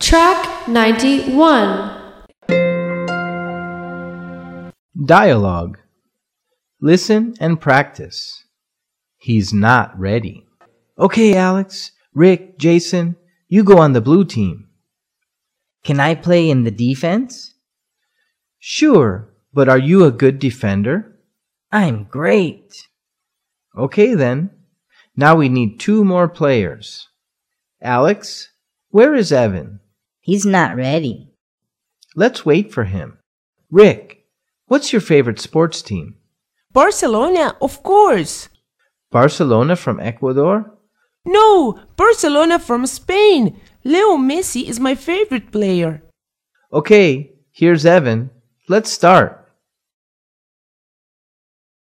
Track 91. Dialogue. Listen and practice. He's not ready. Okay, Alex, Rick, Jason, you go on the blue team. Can I play in the defense? Sure, but are you a good defender? I'm great. Okay then. Now we need 2 more players. Alex, where is Evan? He's not ready. Let's wait for him. Rick, what's your favorite sports team? Barcelona, of course. Barcelona from Ecuador? No, Barcelona from Spain. Leo Messi is my favorite player. Okay, here's Evan. Let's start.